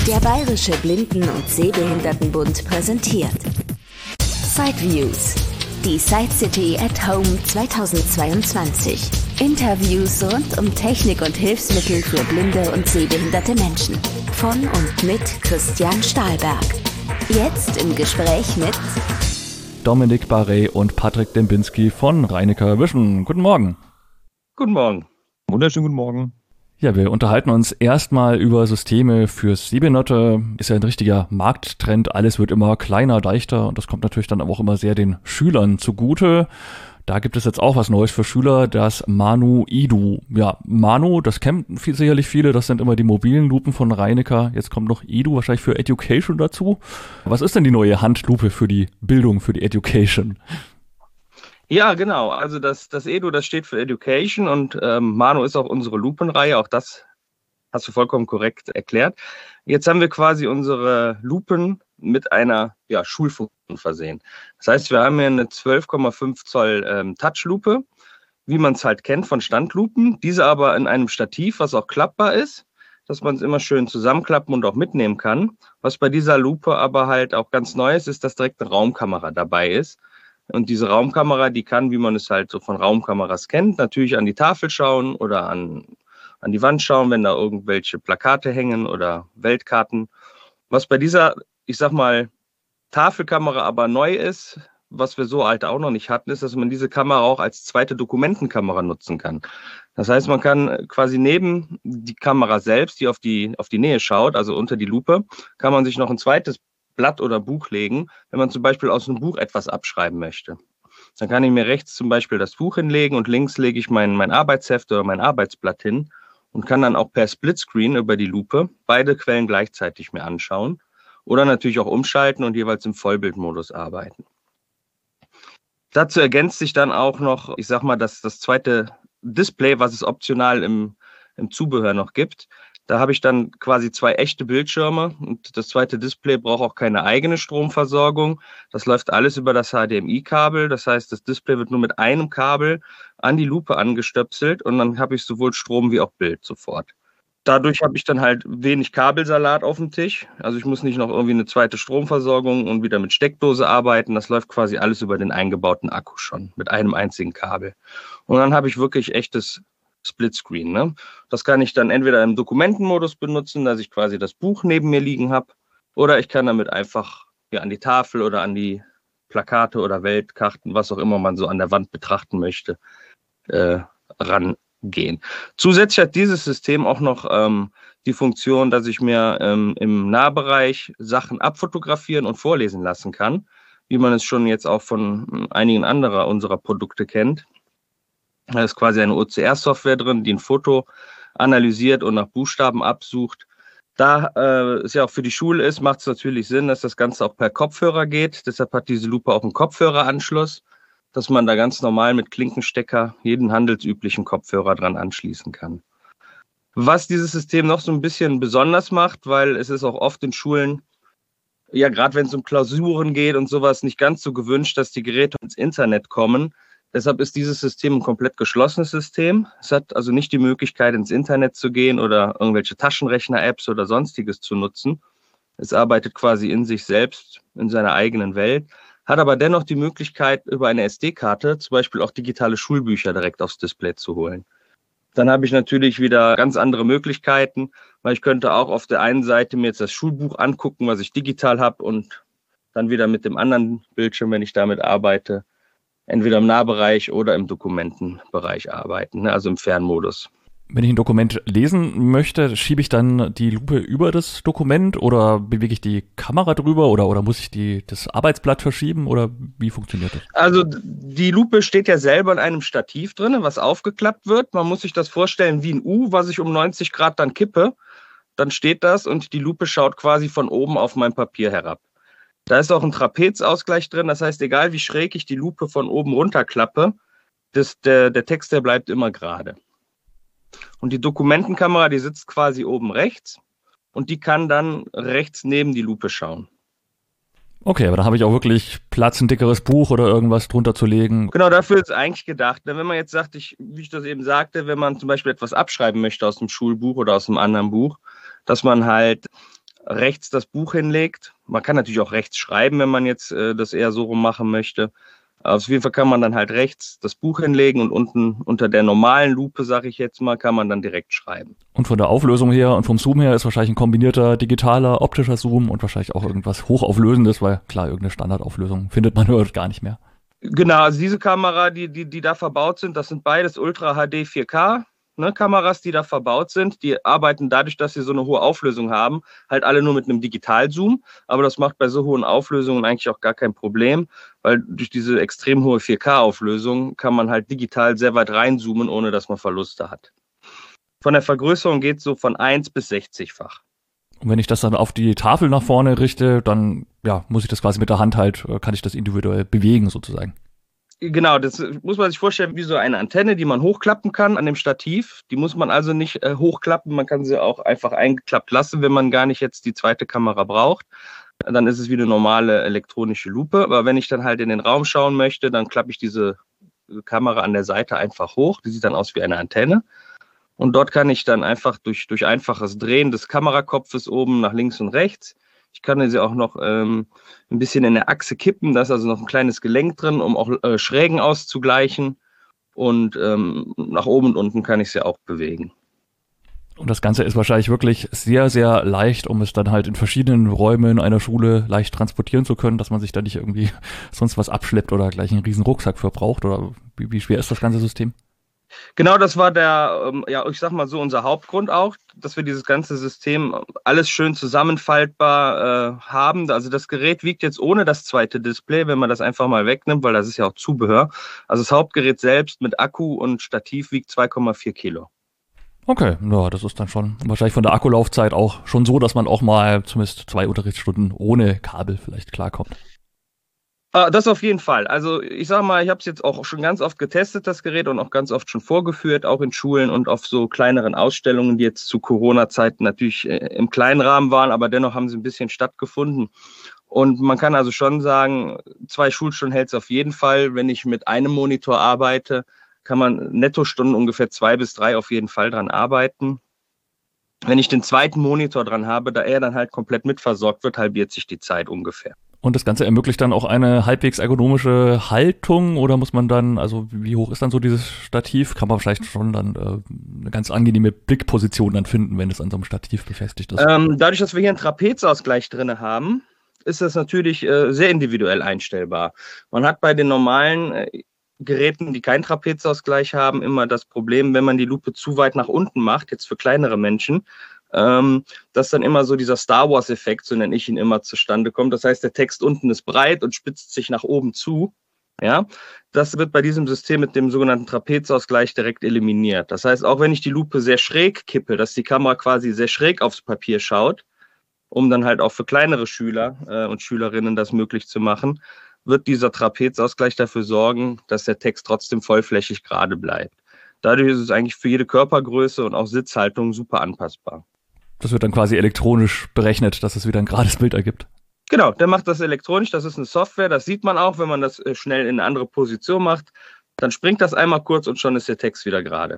Der Bayerische Blinden- und Sehbehindertenbund präsentiert Sideviews, die Side City at Home 2022. Interviews rund um Technik und Hilfsmittel für blinde und sehbehinderte Menschen. Von und mit Christian Stahlberg. Jetzt im Gespräch mit Dominik Barrey und Patrick Dembinski von Reinecker Vision. Guten Morgen. Guten Morgen. Wunderschönen guten Morgen. Ja, wir unterhalten uns erstmal über Systeme für Sehbehinderte. Ist ja ein richtiger Markttrend. Alles wird immer kleiner, leichter und das kommt natürlich dann aber auch immer sehr den Schülern zugute. Da gibt es jetzt auch was Neues für Schüler, das Manu Edu. Ja, Manu, das kennen sicherlich viele, das sind immer die mobilen Lupen von Reinecker. Jetzt kommt noch Edu wahrscheinlich für Education dazu. Was ist denn die neue Handlupe für die Bildung, für die Education? Ja, genau. Also das Edu, das steht für Education und Manu ist auch unsere Lupenreihe. Auch das hast du vollkommen korrekt erklärt. Jetzt haben wir quasi unsere Lupen mit einer Schulfunktion versehen. Das heißt, wir haben hier eine 12,5 Zoll Touchlupe, wie man es halt kennt von Standlupen. Diese aber in einem Stativ, was auch klappbar ist, dass man es immer schön zusammenklappen und auch mitnehmen kann. Was bei dieser Lupe aber halt auch ganz neu ist, dass direkt eine Raumkamera dabei ist. Und diese Raumkamera, die kann, wie man es halt so von Raumkameras kennt, natürlich an die Tafel schauen oder an die Wand schauen, wenn da irgendwelche Plakate hängen oder Weltkarten. Was bei dieser, ich sag mal, Tafelkamera aber neu ist, was wir so alt auch noch nicht hatten, ist, dass man diese Kamera auch als zweite Dokumentenkamera nutzen kann. Das heißt, man kann quasi neben die Kamera selbst, die auf die Nähe schaut, also unter die Lupe, kann man sich noch ein zweites Blatt oder Buch legen, wenn man zum Beispiel aus einem Buch etwas abschreiben möchte. Dann kann ich mir rechts zum Beispiel das Buch hinlegen und links lege ich mein Arbeitsheft oder mein Arbeitsblatt hin und kann dann auch per Splitscreen über die Lupe beide Quellen gleichzeitig mir anschauen oder natürlich auch umschalten und jeweils im Vollbildmodus arbeiten. Dazu ergänzt sich dann auch noch, ich sag mal, das zweite Display, was es optional im Zubehör noch gibt. Da habe ich dann quasi zwei echte Bildschirme und das zweite Display braucht auch keine eigene Stromversorgung. Das läuft alles über das HDMI-Kabel. Das heißt, das Display wird nur mit einem Kabel an die Lupe angestöpselt und dann habe ich sowohl Strom wie auch Bild sofort. Dadurch habe ich dann halt wenig Kabelsalat auf dem Tisch. Also ich muss nicht noch irgendwie eine zweite Stromversorgung und wieder mit Steckdose arbeiten. Das läuft quasi alles über den eingebauten Akku schon mit einem einzigen Kabel. Und dann habe ich wirklich echtes Splitscreen. Ne? Das kann ich dann entweder im Dokumentenmodus benutzen, dass ich quasi das Buch neben mir liegen habe, oder ich kann damit einfach an die Tafel oder an die Plakate oder Weltkarten, was auch immer man so an der Wand betrachten möchte, rangehen. Zusätzlich hat dieses System auch noch die Funktion, dass ich mir im Nahbereich Sachen abfotografieren und vorlesen lassen kann, wie man es schon jetzt auch von einigen anderer unserer Produkte kennt. Da ist quasi eine OCR-Software drin, die ein Foto analysiert und nach Buchstaben absucht. Da es ja auch für die Schule ist, macht es natürlich Sinn, dass das Ganze auch per Kopfhörer geht. Deshalb hat diese Lupe auch einen Kopfhöreranschluss, dass man da ganz normal mit Klinkenstecker jeden handelsüblichen Kopfhörer dran anschließen kann. Was dieses System noch so ein bisschen besonders macht, weil es ist auch oft in Schulen, ja gerade wenn es um Klausuren geht und sowas, nicht ganz so gewünscht, dass die Geräte ins Internet kommen. Deshalb ist dieses System ein komplett geschlossenes System. Es hat also nicht die Möglichkeit, ins Internet zu gehen oder irgendwelche Taschenrechner-Apps oder sonstiges zu nutzen. Es arbeitet quasi in sich selbst, in seiner eigenen Welt, hat aber dennoch die Möglichkeit, über eine SD-Karte zum Beispiel auch digitale Schulbücher direkt aufs Display zu holen. Dann habe ich natürlich wieder ganz andere Möglichkeiten, weil ich könnte auch auf der einen Seite mir jetzt das Schulbuch angucken, was ich digital habe, und dann wieder mit dem anderen Bildschirm, wenn ich damit arbeite, entweder im Nahbereich oder im Dokumentenbereich arbeiten, also im Fernmodus. Wenn ich ein Dokument lesen möchte, schiebe ich dann die Lupe über das Dokument oder bewege ich die Kamera drüber oder muss ich das Arbeitsblatt verschieben oder wie funktioniert das? Also die Lupe steht ja selber in einem Stativ drin, was aufgeklappt wird. Man muss sich das vorstellen wie ein U, was ich um 90 Grad dann kippe. Dann steht das und die Lupe schaut quasi von oben auf mein Papier herab. Da ist auch ein Trapezausgleich drin, das heißt, egal wie schräg ich die Lupe von oben runterklappe, der Text, der bleibt immer gerade. Und die Dokumentenkamera, die sitzt quasi oben rechts und die kann dann rechts neben die Lupe schauen. Okay, aber da habe ich auch wirklich Platz, ein dickeres Buch oder irgendwas drunter zu legen. Genau, dafür ist es eigentlich gedacht. Wenn man jetzt sagt, wie ich das eben sagte, wenn man zum Beispiel etwas abschreiben möchte aus dem Schulbuch oder aus einem anderen Buch, dass man halt rechts das Buch hinlegt. Man kann natürlich auch rechts schreiben, wenn man jetzt das eher so rum machen möchte. Auf jeden Fall kann man dann halt rechts das Buch hinlegen und unten unter der normalen Lupe, sage ich jetzt mal, kann man dann direkt schreiben. Und von der Auflösung her und vom Zoom her ist wahrscheinlich ein kombinierter digitaler, optischer Zoom und wahrscheinlich auch irgendwas Hochauflösendes, weil klar, irgendeine Standardauflösung findet man dort gar nicht mehr. Genau, also diese Kamera, die da verbaut sind, das sind beides Ultra HD 4K. Kameras, die da verbaut sind, die arbeiten dadurch, dass sie so eine hohe Auflösung haben, halt alle nur mit einem Digitalzoom. Aber das macht bei so hohen Auflösungen eigentlich auch gar kein Problem, weil durch diese extrem hohe 4K-Auflösung kann man halt digital sehr weit reinzoomen, ohne dass man Verluste hat. Von der Vergrößerung geht es so von 1 bis 60-fach. Und wenn ich das dann auf die Tafel nach vorne richte, dann muss ich das quasi mit der Hand halt, kann ich das individuell bewegen sozusagen. Genau, das muss man sich vorstellen wie so eine Antenne, die man hochklappen kann an dem Stativ. Die muss man also nicht hochklappen, man kann sie auch einfach eingeklappt lassen, wenn man gar nicht jetzt die zweite Kamera braucht. Dann ist es wie eine normale elektronische Lupe. Aber wenn ich dann halt in den Raum schauen möchte, dann klappe ich diese Kamera an der Seite einfach hoch. Die sieht dann aus wie eine Antenne. Und dort kann ich dann einfach durch einfaches Drehen des Kamerakopfes oben nach links und rechts. Ich kann sie auch noch ein bisschen in der Achse kippen, da ist also noch ein kleines Gelenk drin, um auch Schrägen auszugleichen. Und nach oben und unten kann ich sie auch bewegen. Und das Ganze ist wahrscheinlich wirklich sehr, sehr leicht, um es dann halt in verschiedenen Räumen einer Schule leicht transportieren zu können, dass man sich da nicht irgendwie sonst was abschleppt oder gleich einen riesen Rucksack für braucht. Oder wie schwer ist das ganze System? Genau, das war ich sag mal so, unser Hauptgrund auch, dass wir dieses ganze System alles schön zusammenfaltbar haben. Also das Gerät wiegt jetzt ohne das zweite Display, wenn man das einfach mal wegnimmt, weil das ist ja auch Zubehör. Also das Hauptgerät selbst mit Akku und Stativ wiegt 2,4 Kilo. Okay, ja, das ist dann schon wahrscheinlich von der Akkulaufzeit auch schon so, dass man auch mal zumindest 2 Unterrichtsstunden ohne Kabel vielleicht klarkommt. Das auf jeden Fall. Also ich sag mal, ich habe es jetzt auch schon ganz oft getestet, das Gerät, und auch ganz oft schon vorgeführt, auch in Schulen und auf so kleineren Ausstellungen, die jetzt zu Corona-Zeiten natürlich im kleinen Rahmen waren, aber dennoch haben sie ein bisschen stattgefunden. Und man kann also schon sagen, 2 Schulstunden hält es auf jeden Fall. Wenn ich mit einem Monitor arbeite, kann man Nettostunden ungefähr 2 bis 3 auf jeden Fall dran arbeiten. Wenn ich den zweiten Monitor dran habe, da er dann halt komplett mitversorgt wird, halbiert sich die Zeit ungefähr. Und das Ganze ermöglicht dann auch eine halbwegs ergonomische Haltung, oder muss man dann, also wie hoch ist dann so dieses Stativ? Kann man vielleicht schon dann eine ganz angenehme Blickposition dann finden, wenn es an so einem Stativ befestigt ist? Dadurch, dass wir hier einen Trapezausgleich drin haben, ist das natürlich sehr individuell einstellbar. Man hat bei den normalen Geräten, die keinen Trapezausgleich haben, immer das Problem, wenn man die Lupe zu weit nach unten macht, jetzt für kleinere Menschen, dass dann immer so dieser Star Wars-Effekt, so nenne ich ihn immer, zustande kommt. Das heißt, der Text unten ist breit und spitzt sich nach oben zu. Ja, das wird bei diesem System mit dem sogenannten Trapezausgleich direkt eliminiert. Das heißt, auch wenn ich die Lupe sehr schräg kippe, dass die Kamera quasi sehr schräg aufs Papier schaut, um dann halt auch für kleinere Schüler und Schülerinnen das möglich zu machen, wird dieser Trapezausgleich dafür sorgen, dass der Text trotzdem vollflächig gerade bleibt. Dadurch ist es eigentlich für jede Körpergröße und auch Sitzhaltung super anpassbar. Das wird dann quasi elektronisch berechnet, dass es wieder ein gerades Bild ergibt. Genau, der macht das elektronisch, das ist eine Software, das sieht man auch, wenn man das schnell in eine andere Position macht, dann springt das einmal kurz und schon ist der Text wieder gerade.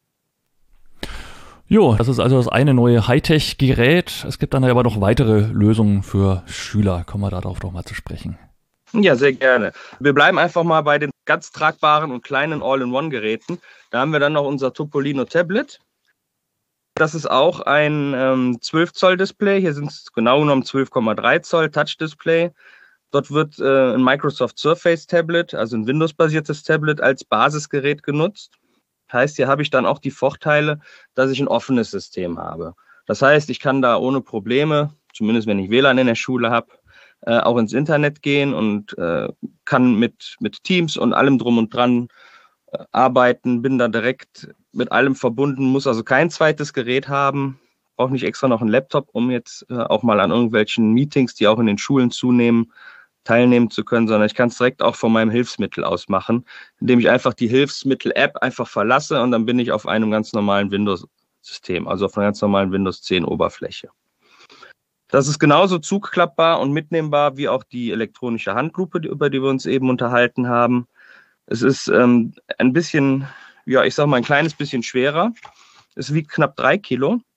Jo, das ist also das eine neue Hightech-Gerät. Es gibt dann aber noch weitere Lösungen für Schüler. Kommen wir darauf doch mal zu sprechen. Ja, sehr gerne. Wir bleiben einfach mal bei den ganz tragbaren und kleinen All-in-One-Geräten. Da haben wir dann noch unser Topolino Tablet. Das ist auch ein 12-Zoll-Display. Hier sind es genau genommen 12,3 Zoll Touch-Display. Dort wird ein Microsoft Surface Tablet, also ein Windows-basiertes Tablet, als Basisgerät genutzt. Heißt, hier habe ich dann auch die Vorteile, dass ich ein offenes System habe. Das heißt, ich kann da ohne Probleme, zumindest wenn ich WLAN in der Schule habe, auch ins Internet gehen und kann mit Teams und allem drum und dran arbeiten, bin da direkt mit allem verbunden, muss also kein zweites Gerät haben, brauche nicht extra noch einen Laptop, um jetzt auch mal an irgendwelchen Meetings, die auch in den Schulen zunehmen, teilnehmen zu können, sondern ich kann es direkt auch von meinem Hilfsmittel aus machen, indem ich einfach die Hilfsmittel-App einfach verlasse und dann bin ich auf einem ganz normalen Windows-System, also auf einer ganz normalen Windows 10 Oberfläche. Das ist genauso zugklappbar und mitnehmbar wie auch die elektronische Handlupe, über die wir uns eben unterhalten haben. Es ist ein bisschen, ja, ich sag mal ein kleines bisschen schwerer. Es wiegt knapp 3 Kilo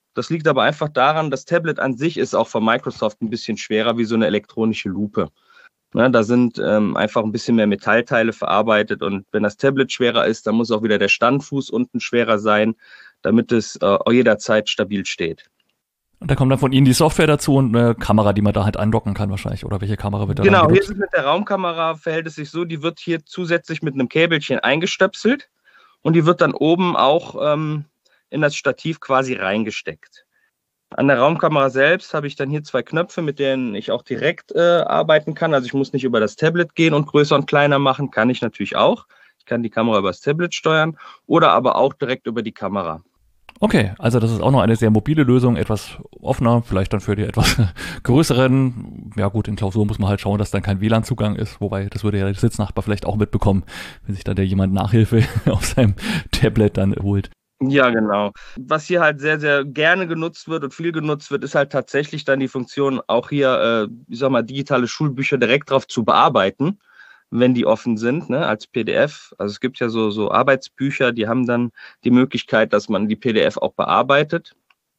Das liegt aber einfach daran, das Tablet an sich ist auch von Microsoft ein bisschen schwerer wie so eine elektronische Lupe. Da sind einfach ein bisschen mehr Metallteile verarbeitet und wenn das Tablet schwerer ist, dann muss auch wieder der Standfuß unten schwerer sein, damit es jederzeit stabil steht. Und da kommt dann von Ihnen die Software dazu und eine Kamera, die man da halt andocken kann wahrscheinlich. Oder welche Kamera wird da Genau, genutzt? hier ist es mit der Raumkamera, verhält es sich so, die wird hier zusätzlich mit einem Käbelchen eingestöpselt und die wird dann oben auch in das Stativ quasi reingesteckt. An der Raumkamera selbst habe ich dann hier 2 Knöpfe, mit denen ich auch direkt arbeiten kann. Also ich muss nicht über das Tablet gehen und größer und kleiner machen, kann ich natürlich auch. Ich kann die Kamera über das Tablet steuern oder aber auch direkt über die Kamera. Okay, also das ist auch noch eine sehr mobile Lösung, etwas offener, vielleicht dann für die etwas größeren. Ja gut, in Klausur muss man halt schauen, dass dann kein WLAN-Zugang ist, wobei das würde ja der Sitznachbar vielleicht auch mitbekommen, wenn sich da der jemand Nachhilfe auf seinem Tablet dann holt. Ja, genau. Was hier halt sehr, sehr gerne genutzt wird und viel genutzt wird, ist halt tatsächlich dann die Funktion, auch hier, digitale Schulbücher direkt drauf zu bearbeiten, wenn die offen sind, ne, als PDF. Also es gibt ja so Arbeitsbücher, die haben dann die Möglichkeit, dass man die PDF auch bearbeitet.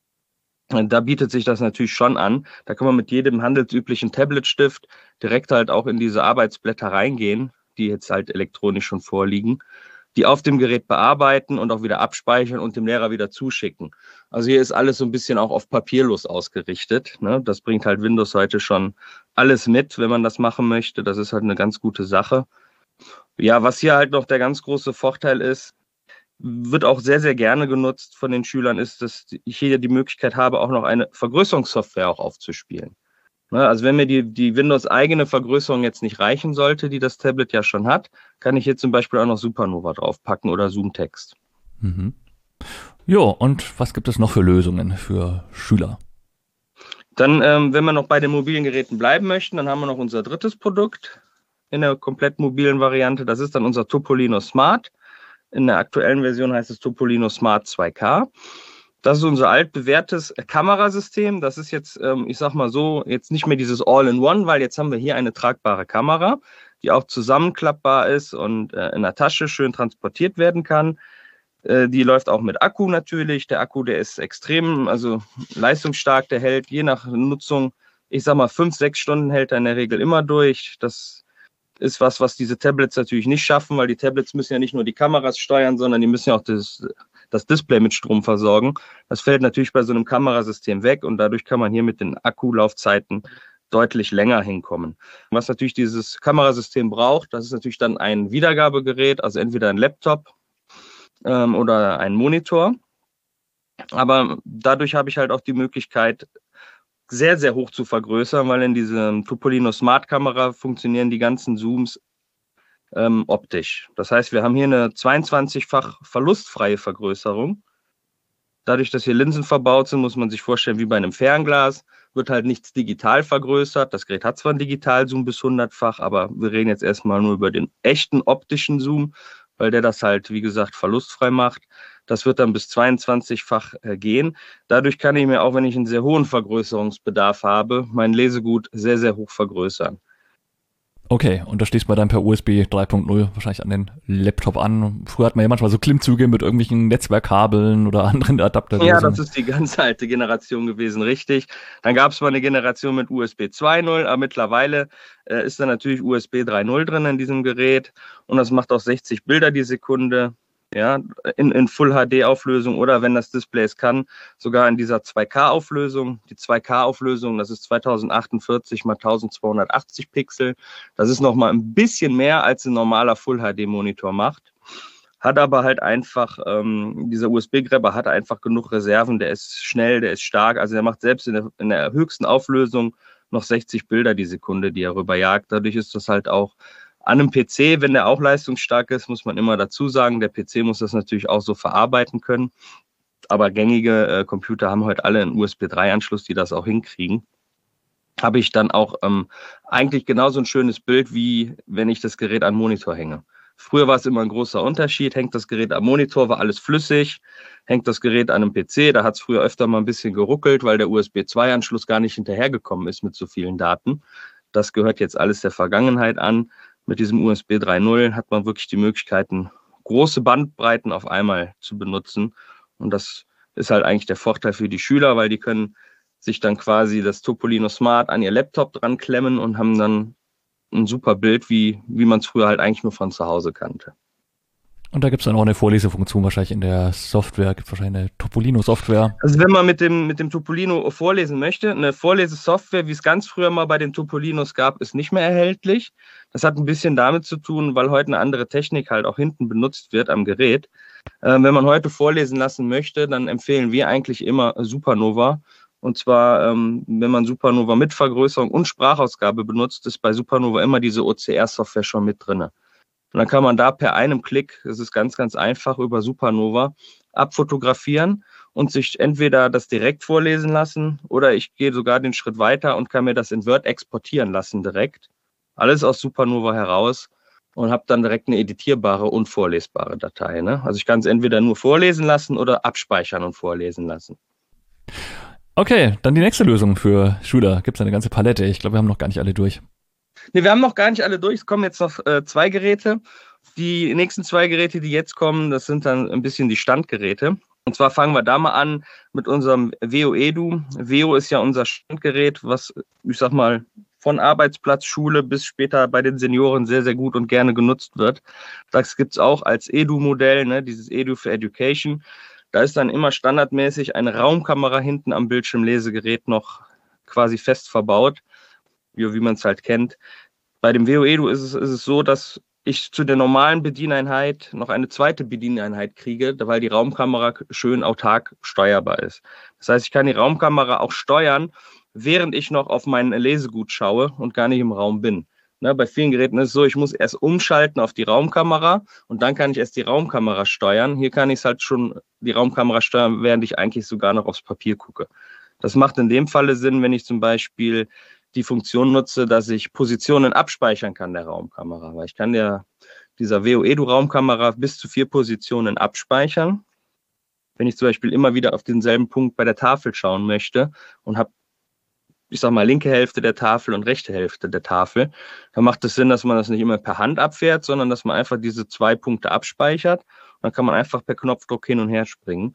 Und da bietet sich das natürlich schon an. Da kann man mit jedem handelsüblichen Tabletstift direkt halt auch in diese Arbeitsblätter reingehen, die jetzt halt elektronisch schon vorliegen, die auf dem Gerät bearbeiten und auch wieder abspeichern und dem Lehrer wieder zuschicken. Also hier ist alles so ein bisschen auch auf papierlos ausgerichtet, ne? Das bringt halt Windows heute schon alles mit, wenn man das machen möchte. Das ist halt eine ganz gute Sache. Ja, was hier halt noch der ganz große Vorteil ist, wird auch sehr, sehr gerne genutzt von den Schülern, ist, dass ich hier die Möglichkeit habe, auch noch eine Vergrößerungssoftware auch aufzuspielen. Also wenn mir die Windows-eigene Vergrößerung jetzt nicht reichen sollte, die das Tablet ja schon hat, kann ich hier zum Beispiel auch noch Supernova draufpacken oder Zoom-Text. Mhm. Jo, und was gibt es noch für Lösungen für Schüler? Dann, wenn wir noch bei den mobilen Geräten bleiben möchten, dann haben wir noch unser drittes Produkt in der komplett mobilen Variante. Das ist dann unser Topolino Smart. In der aktuellen Version heißt es Topolino Smart 2K. Das ist unser altbewährtes Kamerasystem. Das ist jetzt, ich sag mal so, jetzt nicht mehr dieses All-in-One, weil jetzt haben wir hier eine tragbare Kamera, die auch zusammenklappbar ist und in der Tasche schön transportiert werden kann. Die läuft auch mit Akku natürlich. Der Akku, der ist extrem, also leistungsstark, der hält je nach Nutzung, ich sag mal 5-6 Stunden hält er in der Regel immer durch. Das ist was diese Tablets natürlich nicht schaffen, weil die Tablets müssen ja nicht nur die Kameras steuern, sondern die müssen ja auch das Display mit Strom versorgen. Das fällt natürlich bei so einem Kamerasystem weg und dadurch kann man hier mit den Akkulaufzeiten deutlich länger hinkommen. Was natürlich dieses Kamerasystem braucht, das ist natürlich dann ein Wiedergabegerät, also entweder ein Laptop oder ein Monitor. Aber dadurch habe ich halt auch die Möglichkeit, sehr, sehr hoch zu vergrößern, weil in diesem Topolino Smart Kamera funktionieren die ganzen Zooms optisch. Das heißt, wir haben hier eine 22-fach verlustfreie Vergrößerung. Dadurch, dass hier Linsen verbaut sind, muss man sich vorstellen, wie bei einem Fernglas, wird halt nichts digital vergrößert. Das Gerät hat zwar einen Digitalzoom bis 100-fach, aber wir reden jetzt erstmal nur über den echten optischen Zoom, weil der das halt, wie gesagt, verlustfrei macht. Das wird dann bis 22-fach gehen. Dadurch kann ich mir, auch wenn ich einen sehr hohen Vergrößerungsbedarf habe, mein Lesegut sehr, sehr hoch vergrößern. Okay, und das schließt man dann per USB 3.0 wahrscheinlich an den Laptop an. Früher hat man ja manchmal so Klimmzüge mit irgendwelchen Netzwerkkabeln oder anderen Adapterlösungen. Ja, das ist die ganz alte Generation gewesen, richtig. Dann gab es mal eine Generation mit USB 2.0, aber mittlerweile ist da natürlich USB 3.0 drin in diesem Gerät und das macht auch 60 Bilder die Sekunde. Ja, in Full-HD-Auflösung oder wenn das Display es kann, sogar in dieser 2K-Auflösung. Die 2K-Auflösung, das ist 2048 mal 1280 Pixel. Das ist nochmal ein bisschen mehr, als ein normaler Full-HD-Monitor macht. Hat aber halt einfach, dieser USB-Grabber hat einfach genug Reserven. Der ist schnell, der ist stark. Also der macht selbst in der höchsten Auflösung noch 60 Bilder die Sekunde, die er rüberjagt. Dadurch ist das halt auch an einem PC, wenn der auch leistungsstark ist, muss man immer dazu sagen, der PC muss das natürlich auch so verarbeiten können. Aber gängige Computer haben heute alle einen USB 3-Anschluss, die das auch hinkriegen. Habe ich dann auch eigentlich genauso ein schönes Bild, wie wenn ich das Gerät an den Monitor hänge. Früher war es immer ein großer Unterschied. Hängt das Gerät am Monitor, war alles flüssig. Hängt das Gerät an einem PC, da hat es früher öfter mal ein bisschen geruckelt, weil der USB 2-Anschluss gar nicht hinterhergekommen ist mit so vielen Daten. Das gehört jetzt alles der Vergangenheit an. Mit diesem USB 3.0 hat man wirklich die Möglichkeiten, große Bandbreiten auf einmal zu benutzen. Und das ist halt eigentlich der Vorteil für die Schüler, weil die können sich dann quasi das Topolino Smart an ihr Laptop dran klemmen und haben dann ein super Bild, wie man es früher halt eigentlich nur von zu Hause kannte. Und da gibt es dann auch eine Vorlesefunktion wahrscheinlich in der Software, gibt es wahrscheinlich eine Topolino-Software. Also wenn man mit dem Topolino vorlesen möchte, eine Vorlesesoftware, wie es ganz früher mal bei den Topolinos gab, ist nicht mehr erhältlich. Das hat ein bisschen damit zu tun, weil heute eine andere Technik halt auch hinten benutzt wird am Gerät. Wenn man heute vorlesen lassen möchte, dann empfehlen wir eigentlich immer Supernova. Und zwar, wenn man Supernova mit Vergrößerung und Sprachausgabe benutzt, ist bei Supernova immer diese OCR-Software schon mit drin. Und dann kann man da per einem Klick, das ist ganz, ganz einfach, über Supernova abfotografieren und sich entweder das direkt vorlesen lassen oder ich gehe sogar den Schritt weiter und kann mir das in Word exportieren lassen direkt. Alles aus Supernova heraus und habe dann direkt eine editierbare und vorlesbare Datei. Ne? Also ich kann es entweder nur vorlesen lassen oder abspeichern und vorlesen lassen. Okay, dann die nächste Lösung für Schüler. Gibt es eine ganze Palette. Ich glaube, wir haben noch gar nicht alle durch. Ne, wir haben noch gar nicht alle durch. Es kommen jetzt noch 2 Geräte. Die nächsten 2 Geräte, die jetzt kommen, das sind dann ein bisschen die Standgeräte. Und zwar fangen wir da mal an mit unserem Veo Edu. Veo ist ja unser Standgerät, was, ich sag mal, von Arbeitsplatz, Schule bis später bei den Senioren sehr, sehr gut und gerne genutzt wird. Das gibt es auch als Edu-Modell, ne, dieses Edu für Education. Da ist dann immer standardmäßig eine Raumkamera hinten am Bildschirmlesegerät noch quasi fest verbaut, wie man es halt kennt. Bei dem Veo Edu ist es so, dass ich zu der normalen Bedieneinheit noch eine zweite Bedieneinheit kriege, weil die Raumkamera schön autark steuerbar ist. Das heißt, ich kann die Raumkamera auch steuern, während ich noch auf mein Lesegut schaue und gar nicht im Raum bin. Ne, bei vielen Geräten ist es so, ich muss erst umschalten auf die Raumkamera und dann kann ich erst die Raumkamera steuern. Hier kann ich halt schon die Raumkamera steuern, während ich eigentlich sogar noch aufs Papier gucke. Das macht in dem Falle Sinn, wenn ich zum Beispiel die Funktion nutze, dass ich Positionen abspeichern kann der Raumkamera. Weil ich kann ja dieser Veo Edu Raumkamera bis zu 4 Positionen abspeichern. Wenn ich zum Beispiel immer wieder auf denselben Punkt bei der Tafel schauen möchte und habe, ich sag mal, linke Hälfte der Tafel und rechte Hälfte der Tafel, dann macht es Sinn, dass man das nicht immer per Hand abfährt, sondern dass man einfach diese 2 Punkte abspeichert. Und dann kann man einfach per Knopfdruck hin und her springen.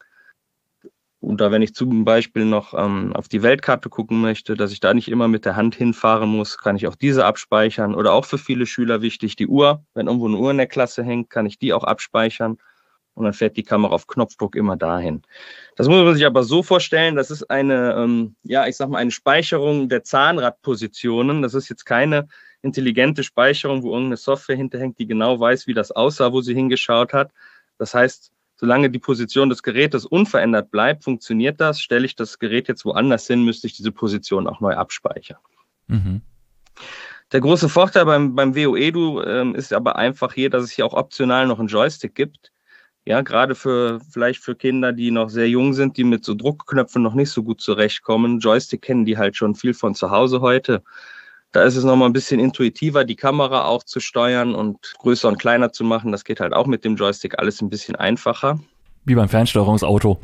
Und da, wenn ich zum Beispiel noch auf die Weltkarte gucken möchte, dass ich da nicht immer mit der Hand hinfahren muss, kann ich auch diese abspeichern. Oder auch für viele Schüler wichtig, die Uhr. Wenn irgendwo eine Uhr in der Klasse hängt, kann ich die auch abspeichern. Und dann fährt die Kamera auf Knopfdruck immer dahin. Das muss man sich aber so vorstellen, das ist eine, ich sag mal, eine Speicherung der Zahnradpositionen. Das ist jetzt keine intelligente Speicherung, wo irgendeine Software hinterhängt, die genau weiß, wie das aussah, wo sie hingeschaut hat. Das heißt, solange die Position des Gerätes unverändert bleibt, funktioniert das. Stelle ich das Gerät jetzt woanders hin, müsste ich diese Position auch neu abspeichern. Mhm. Der große Vorteil beim Veo Edu ist aber einfach hier, dass es hier auch optional noch einen Joystick gibt. Ja, gerade vielleicht für Kinder, die noch sehr jung sind, die mit so Druckknöpfen noch nicht so gut zurechtkommen. Joystick kennen die halt schon viel von zu Hause heute. Da ist es nochmal ein bisschen intuitiver, die Kamera auch zu steuern und größer und kleiner zu machen. Das geht halt auch mit dem Joystick alles ein bisschen einfacher. Wie beim Fernsteuerungsauto.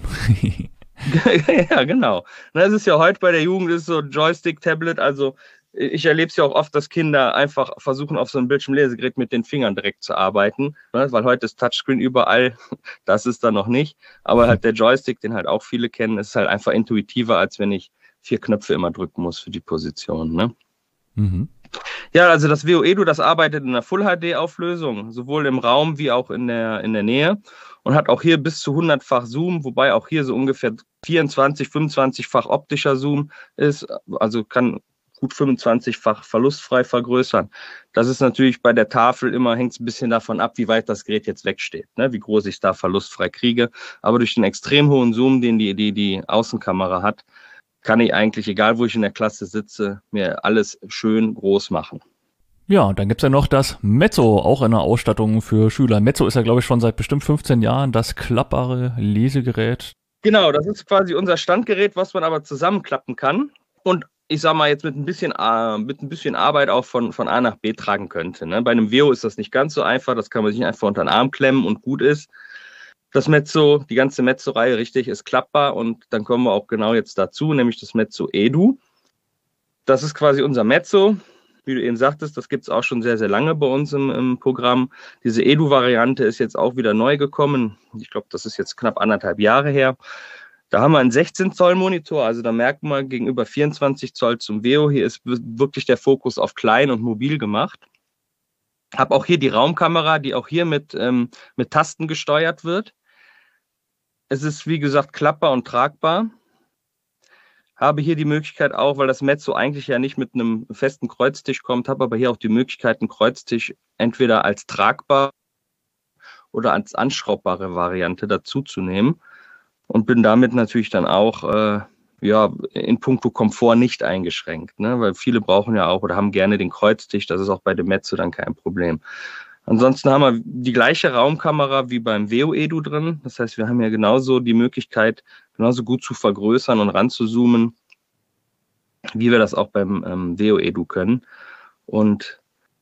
Ja, genau. Das ist ja heute bei der Jugend ist so Joystick, Tablet, also ich erlebe es ja auch oft, dass Kinder einfach versuchen, auf so einem Bildschirmlesegerät mit den Fingern direkt zu arbeiten, ne? Weil heute ist Touchscreen überall, das ist da noch nicht. Aber halt der Joystick, den halt auch viele kennen, ist halt einfach intuitiver, als wenn ich 4 Knöpfe immer drücken muss für die Position. Ne? Mhm. Ja, also das Veo Edu, das arbeitet in einer Full-HD-Auflösung, sowohl im Raum wie auch in der Nähe und hat auch hier bis zu 100-fach Zoom, wobei auch hier so ungefähr 24, 25-fach optischer Zoom ist, also kann gut 25-fach verlustfrei vergrößern. Das ist natürlich bei der Tafel immer, hängt es ein bisschen davon ab, wie weit das Gerät jetzt wegsteht, ne? Wie groß ich es da verlustfrei kriege. Aber durch den extrem hohen Zoom, den die Außenkamera hat, kann ich eigentlich, egal wo ich in der Klasse sitze, mir alles schön groß machen. Ja, und dann gibt's ja noch das Mezzo, auch eine Ausstattung für Schüler. Mezzo ist ja, glaube ich, schon seit bestimmt 15 Jahren das klappbare Lesegerät. Genau, das ist quasi unser Standgerät, was man aber zusammenklappen kann. Und ich sag mal, jetzt mit ein bisschen Arbeit auch von A nach B tragen könnte. Ne? Bei einem Veo ist das nicht ganz so einfach, das kann man sich einfach unter den Arm klemmen und gut ist. Das Mezzo, die ganze Mezzo-Reihe, richtig, ist klappbar und dann kommen wir auch genau jetzt dazu, nämlich das Mezzo Edu. Das ist quasi unser Mezzo. Wie du eben sagtest, das gibt es auch schon sehr, sehr lange bei uns im Programm. Diese Edu-Variante ist jetzt auch wieder neu gekommen. Ich glaube, das ist jetzt knapp 1,5 Jahre her. Da haben wir einen 16 Zoll Monitor, also da merkt man gegenüber 24 Zoll zum Veo, hier ist wirklich der Fokus auf klein und mobil gemacht. Habe auch hier die Raumkamera, die auch hier mit Tasten gesteuert wird. Es ist, wie gesagt, klappbar und tragbar. Habe hier die Möglichkeit auch, weil das Mezzo eigentlich ja nicht mit einem festen Kreuztisch kommt, habe aber hier auch die Möglichkeit, einen Kreuztisch entweder als tragbar oder als anschraubbare Variante dazuzunehmen und bin damit natürlich dann auch in puncto Komfort nicht eingeschränkt, ne? Weil viele brauchen ja auch oder haben gerne den Kreuztisch, das ist auch bei dem Mezzo dann kein Problem. Ansonsten haben wir die gleiche Raumkamera wie beim Veo Edu drin. Das heißt, wir haben ja genauso die Möglichkeit, genauso gut zu vergrößern und ranzuzoomen, wie wir das auch beim Veo Edu können. Und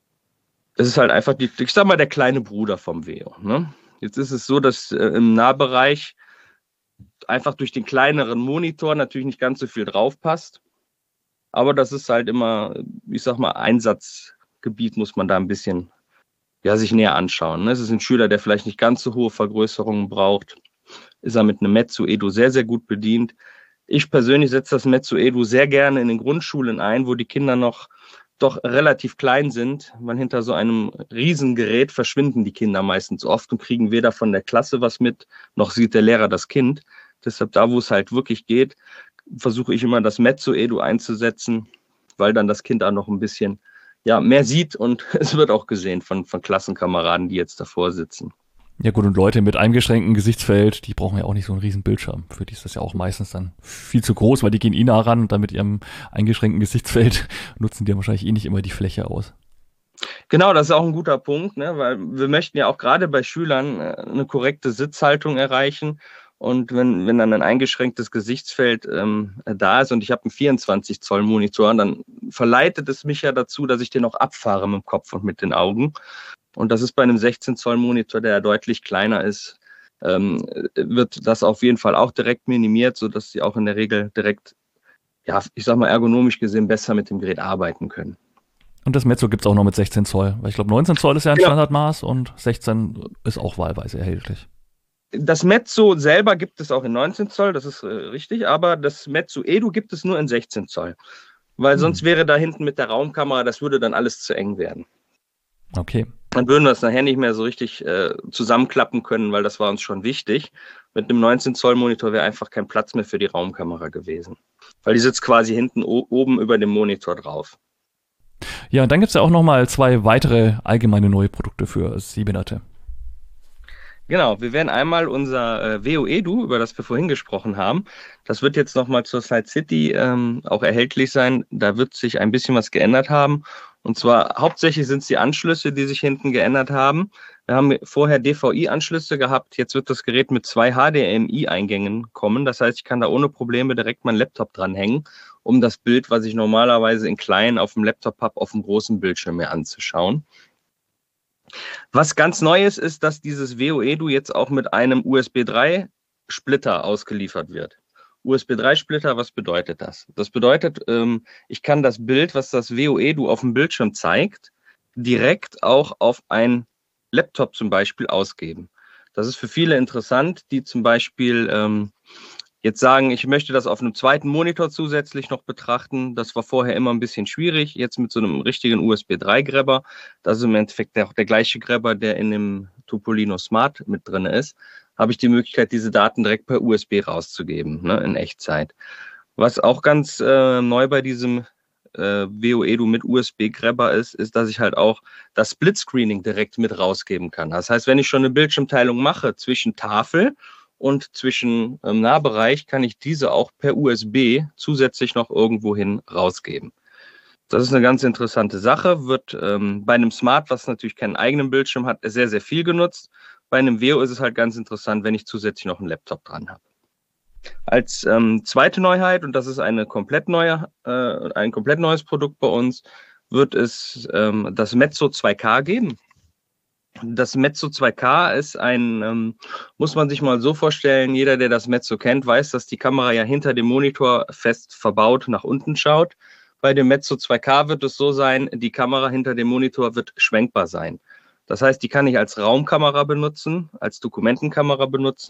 es ist halt einfach, ich sag mal, der kleine Bruder vom Veo, ne? Jetzt ist es so, dass im Nahbereich einfach durch den kleineren Monitor natürlich nicht ganz so viel drauf passt. Aber das ist halt immer, ich sag mal, Einsatzgebiet muss man da ein bisschen sich näher anschauen. Es ist ein Schüler, der vielleicht nicht ganz so hohe Vergrößerungen braucht. Ist er mit einem Mezzo Edu sehr, sehr gut bedient. Ich persönlich setze das Mezzo Edu sehr gerne in den Grundschulen ein, wo die Kinder noch doch relativ klein sind, weil hinter so einem Riesengerät verschwinden die Kinder meistens oft und kriegen weder von der Klasse was mit, noch sieht der Lehrer das Kind. Deshalb da, wo es halt wirklich geht, versuche ich immer das Mezzo Edu einzusetzen, weil dann das Kind auch noch ein bisschen mehr sieht und es wird auch gesehen von Klassenkameraden, die jetzt davor sitzen. Ja gut, und Leute mit eingeschränktem Gesichtsfeld, die brauchen ja auch nicht so einen riesen Bildschirm. Für die ist das ja auch meistens dann viel zu groß, weil die gehen nah ran und dann mit ihrem eingeschränkten Gesichtsfeld nutzen die ja wahrscheinlich nicht immer die Fläche aus. Genau, das ist auch ein guter Punkt, ne? Weil wir möchten ja auch gerade bei Schülern eine korrekte Sitzhaltung erreichen. Und wenn dann ein eingeschränktes Gesichtsfeld da ist und ich habe einen 24 Zoll Monitor, dann verleitet es mich ja dazu, dass ich den auch abfahre mit dem Kopf und mit den Augen. Und das ist bei einem 16 Zoll Monitor, der ja deutlich kleiner ist, wird das auf jeden Fall auch direkt minimiert, sodass sie auch in der Regel direkt, ich sag mal ergonomisch gesehen, besser mit dem Gerät arbeiten können. Und das Mezzo gibt es auch noch mit 16 Zoll, weil ich glaube 19 Zoll ist ja ein Standardmaß und 16 ist auch wahlweise erhältlich. Das Mezzo selber gibt es auch in 19 Zoll, das ist richtig, aber das Mezzo Edu gibt es nur in 16 Zoll. Weil sonst wäre da hinten mit der Raumkamera, das würde dann alles zu eng werden. Okay. Dann würden wir es nachher nicht mehr so richtig zusammenklappen können, weil das war uns schon wichtig. Mit einem 19 Zoll Monitor wäre einfach kein Platz mehr für die Raumkamera gewesen. Weil die sitzt quasi hinten oben über dem Monitor drauf. Ja, und dann gibt es ja auch nochmal 2 weitere allgemeine neue Produkte für Sehbehinderte. Genau, wir werden einmal unser Veo Edu, über das wir vorhin gesprochen haben, das wird jetzt nochmal zur Slide City auch erhältlich sein. Da wird sich ein bisschen was geändert haben. Und zwar hauptsächlich sind es die Anschlüsse, die sich hinten geändert haben. Wir haben vorher DVI-Anschlüsse gehabt. Jetzt wird das Gerät mit 2 HDMI-Eingängen kommen. Das heißt, ich kann da ohne Probleme direkt meinen Laptop dranhängen, um das Bild, was ich normalerweise in klein auf dem Laptop habe, auf dem großen Bildschirm mir anzuschauen. Was ganz Neues ist, dass dieses Veo Edu jetzt auch mit einem USB 3 Splitter ausgeliefert wird. USB 3 Splitter, was bedeutet das? Das bedeutet, ich kann das Bild, was das Veo Edu auf dem Bildschirm zeigt, direkt auch auf ein Laptop zum Beispiel ausgeben. Das ist für viele interessant, die zum Beispiel jetzt sagen, ich möchte das auf einem zweiten Monitor zusätzlich noch betrachten. Das war vorher immer ein bisschen schwierig. Jetzt mit so einem richtigen USB 3 Grabber, das ist im Endeffekt auch der gleiche Grabber, der in dem Topolino Smart mit drin ist, habe ich die Möglichkeit, diese Daten direkt per USB rauszugeben, ne, in Echtzeit. Was auch ganz neu bei diesem Veo Edu mit USB Grabber ist, dass ich halt auch das Splitscreening direkt mit rausgeben kann. Das heißt, wenn ich schon eine Bildschirmteilung mache zwischen Tafel und zwischen Nahbereich, kann ich diese auch per USB zusätzlich noch irgendwohin rausgeben. Das ist eine ganz interessante Sache, wird bei einem Smart, was natürlich keinen eigenen Bildschirm hat, sehr, sehr viel genutzt. Bei einem Veo ist es halt ganz interessant, wenn ich zusätzlich noch einen Laptop dran habe. Als zweite Neuheit, und das ist ein komplett neues Produkt bei uns, wird es das Mezzo 2K geben. Das Mezzo 2K ist muss man sich mal so vorstellen, jeder, der das Mezzo kennt, weiß, dass die Kamera ja hinter dem Monitor fest verbaut nach unten schaut. Bei dem Mezzo 2K wird es so sein, die Kamera hinter dem Monitor wird schwenkbar sein. Das heißt, die kann ich als Raumkamera benutzen, als Dokumentenkamera benutzen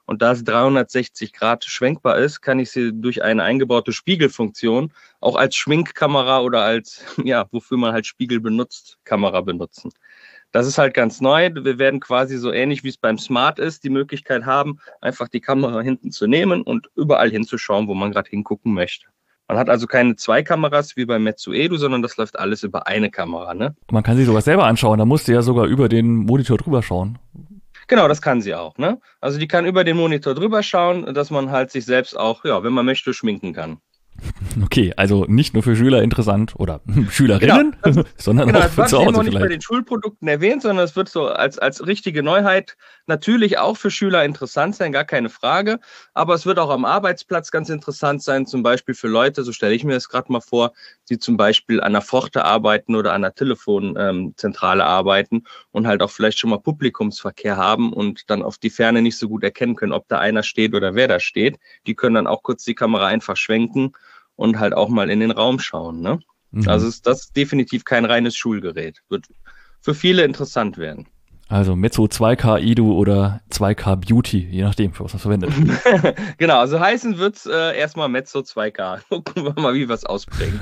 Und da es 360 Grad schwenkbar ist, kann ich sie durch eine eingebaute Spiegelfunktion auch als Schminkkamera oder als, ja, wofür man halt Spiegel benutzt, Kamera benutzen. Das ist halt ganz neu. Wir werden quasi so ähnlich wie es beim Smart ist, die Möglichkeit haben, einfach die Kamera hinten zu nehmen und überall hinzuschauen, wo man gerade hingucken möchte. Man hat also keine zwei Kameras wie beim Meizu Edu, sondern das läuft alles über eine Kamera, ne? Man kann sich sowas selber anschauen, da musst du ja sogar über den Monitor drüber schauen. Genau, das kann sie auch, ne? Also die kann über den Monitor drüber schauen, dass man halt sich selbst auch, ja, wenn man möchte, schminken kann. Okay, also nicht nur für Schüler interessant oder Schülerinnen, genau, sondern auch für zu Hause vielleicht. Das wird nicht bei vielleicht. den Schulprodukten erwähnt, sondern es wird so als richtige Neuheit natürlich auch für Schüler interessant sein, gar keine Frage. Aber es wird auch am Arbeitsplatz ganz interessant sein, zum Beispiel für Leute, so stelle ich mir das gerade mal vor, die zum Beispiel an der Pforte arbeiten oder an der Telefonzentrale arbeiten und halt auch vielleicht schon mal Publikumsverkehr haben und dann auf die Ferne nicht so gut erkennen können, ob da einer steht oder wer da steht. Die können dann auch kurz die Kamera einfach schwenken und halt auch mal in den Raum schauen, ne? Mhm. Also ist das definitiv kein reines Schulgerät. Wird für viele interessant werden. Also Meizu 2K Edu oder 2K Beauty, je nachdem, für was man verwendet. Genau, also heißen wird's erstmal Meizu 2K. Gucken wir mal, wie wir es ausprägen.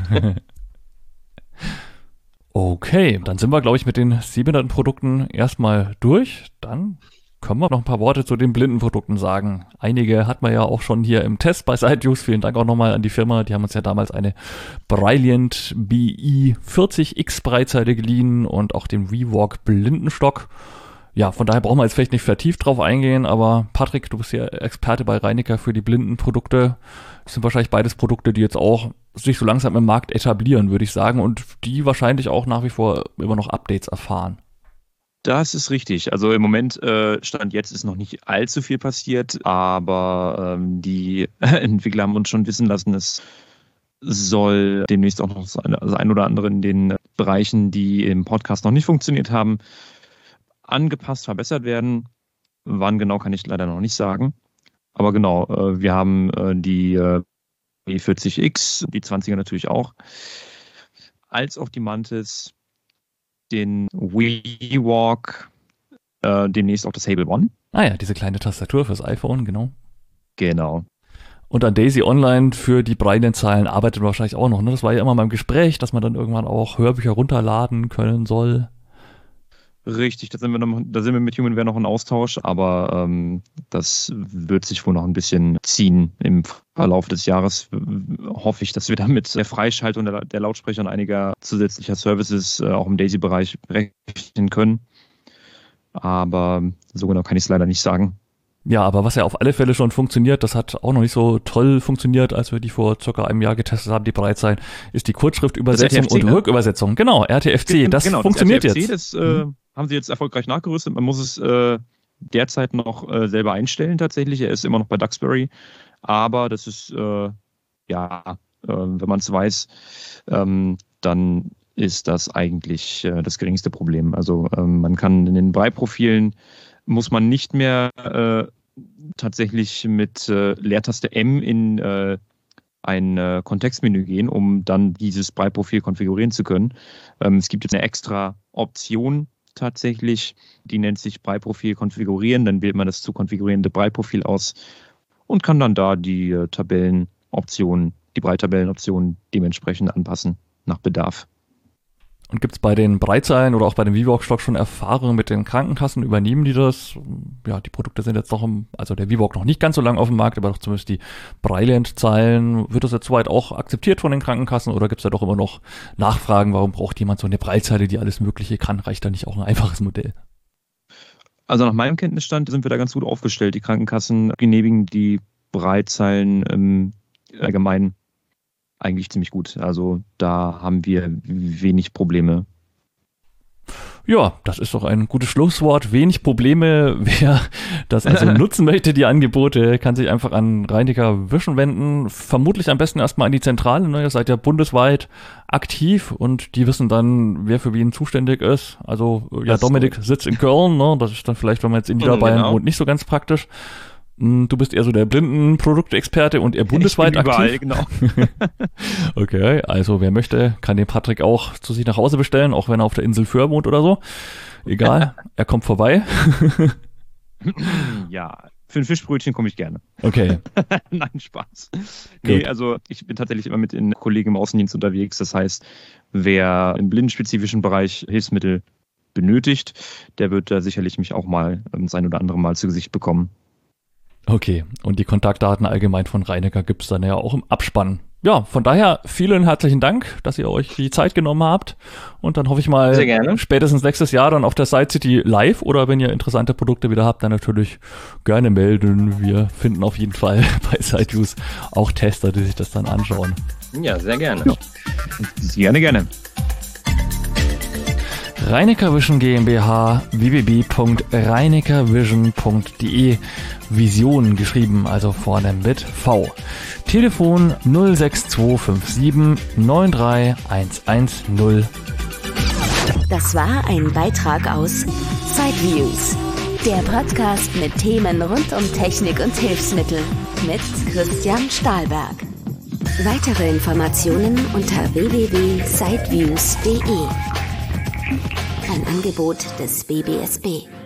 Okay, dann sind wir, glaube ich, mit den sehbehinderten Produkten erstmal durch. Dann können wir noch ein paar Worte zu den blinden Produkten sagen. Einige hat man ja auch schon hier im Test bei SiteViews. Vielen Dank auch nochmal an die Firma. Die haben uns ja damals eine Brilliant BI 40X Breitseite geliehen und auch den Rewalk Blindenstock. Ja, von daher brauchen wir jetzt vielleicht nicht vertieft drauf eingehen, aber Patrick, du bist ja Experte bei Reinecker für die blinden Produkte. Das sind wahrscheinlich beides Produkte, die jetzt auch sich so langsam im Markt etablieren, würde ich sagen, und die wahrscheinlich auch nach wie vor immer noch Updates erfahren. Das ist richtig. Also im Moment, Stand jetzt, ist noch nicht allzu viel passiert, aber die Entwickler haben uns schon wissen lassen, es soll demnächst auch noch das ein oder andere in den Bereichen, die im Podcast noch nicht funktioniert haben, angepasst, verbessert werden. Wann genau, kann ich leider noch nicht sagen. Aber genau, wir haben die E40X, die 20er natürlich auch, als auch die Mantis, den WeWalk, demnächst auch das Hable One. Ah ja, diese kleine Tastatur fürs iPhone, genau. Genau. Und an Daisy Online für die Braille-Zahlen arbeitet man wahrscheinlich auch noch, ne? Das war ja immer mal im Gespräch, dass man dann irgendwann auch Hörbücher runterladen können soll. Richtig, da sind wir mit HumanWare noch in Austausch, aber das wird sich wohl noch ein bisschen ziehen im Verlauf des Jahres. Hoffe ich, dass wir damit der Freischaltung der Lautsprecher und einiger zusätzlicher Services auch im Daisy-Bereich rechnen können. Aber so genau kann ich es leider nicht sagen. Ja, aber was ja auf alle Fälle schon funktioniert, das hat auch noch nicht so toll funktioniert, als wir die vor circa einem Jahr getestet haben, die Breitseite, ist die Kurzschriftübersetzung und Rückübersetzung. Genau, RTFC, das funktioniert das RTFC, jetzt. Das haben sie jetzt erfolgreich nachgerüstet. Man muss es derzeit noch selber einstellen tatsächlich. Er ist immer noch bei Duxbury. Aber das ist, wenn man es weiß, dann ist das eigentlich das geringste Problem. Also man kann in den Braille-Profilen muss man nicht mehr tatsächlich mit Leertaste M in ein Kontextmenü gehen, um dann dieses Braille-Profil konfigurieren zu können. Es gibt jetzt eine extra Option tatsächlich, die nennt sich Braille-Profil konfigurieren. Dann wählt man das zu konfigurierende Braille-Profil aus und kann dann da die Tabellenoptionen, die Braille-Tabellenoptionen dementsprechend anpassen nach Bedarf. Und gibt es bei den Breitzeilen oder auch bei dem VWalk-Stock schon Erfahrungen mit den Krankenkassen? Übernehmen die das? Ja, die Produkte sind jetzt noch also der VWalk noch nicht ganz so lange auf dem Markt, aber doch zumindest die Breiland-Zeilen. Wird das jetzt soweit auch akzeptiert von den Krankenkassen oder gibt es da doch immer noch Nachfragen? Warum braucht jemand so eine Breitzeile, die alles Mögliche kann? Reicht da nicht auch ein einfaches Modell? Also nach meinem Kenntnisstand sind wir da ganz gut aufgestellt. Die Krankenkassen genehmigen die Breitzeilen allgemein eigentlich ziemlich gut. Also da haben wir wenig Probleme. Ja, das ist doch ein gutes Schlusswort. Wenig Probleme. Wer das also nutzen möchte, die Angebote, kann sich einfach an Reinecker Vision wenden. Vermutlich am besten erstmal an die Zentrale. Ne? Ihr seid ja bundesweit aktiv und die wissen dann, wer für wen zuständig ist. Also ja, Dominik sitzt in Köln. Ne? Das ist dann vielleicht, wenn man jetzt in Niederbayern wohnt, nicht so ganz praktisch. Du bist eher so der Blindenproduktexperte und er bundesweit aktiv. Genau. Okay, also wer möchte, kann den Patrick auch zu sich nach Hause bestellen, auch wenn er auf der Insel Föhr wohnt oder so. Egal, er kommt vorbei. Ja, Für ein Fischbrötchen komme ich gerne. Okay. Nein, Spaß. Nee, also ich bin tatsächlich immer mit den Kollegen im Außendienst unterwegs. Das heißt, wer im blindenspezifischen Bereich Hilfsmittel benötigt, der wird da sicherlich mich auch mal das ein oder andere Mal zu Gesicht bekommen. Okay, und die Kontaktdaten allgemein von Reinecker gibt es dann ja auch im Abspann. Ja, von daher vielen herzlichen Dank, dass ihr euch die Zeit genommen habt. Und dann hoffe ich mal spätestens nächstes Jahr dann auf der Side City live oder wenn ihr interessante Produkte wieder habt, dann natürlich gerne melden. Wir finden auf jeden Fall bei SideViews auch Tester, die sich das dann anschauen. Ja, sehr gerne. Ja. Gerne. Reinecker Vision GmbH, www.reinekervision.de, Vision geschrieben, also vorne mit V. Telefon 06257 93110. Das war ein Beitrag aus SideViews, der Podcast mit Themen rund um Technik und Hilfsmittel mit Christian Stahlberg. Weitere Informationen unter www.sideviews.de. Ein Angebot des BBSB.